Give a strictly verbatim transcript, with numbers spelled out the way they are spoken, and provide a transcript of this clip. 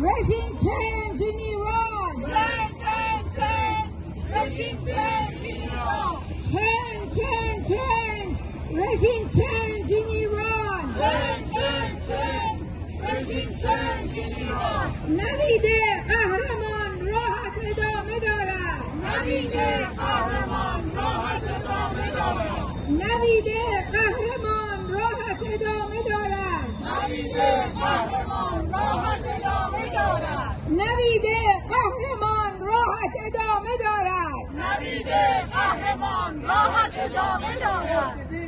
Regime change in Iran. Change, change, change. Regime change in Iran. Change, change, change. Regime change in Iran. Change, change, change. Regime change in Iran. نوید قهرمان راحت ادامه دارد. نوید قهرمان راحت ادامه دارد. نوید قهرمان راحت ادامه دارد. نوید قهرمان راحت ادامه دارد. نوید قهرمان راحت ادامه دارد. نوید قهرمان راحت ادامه دارد.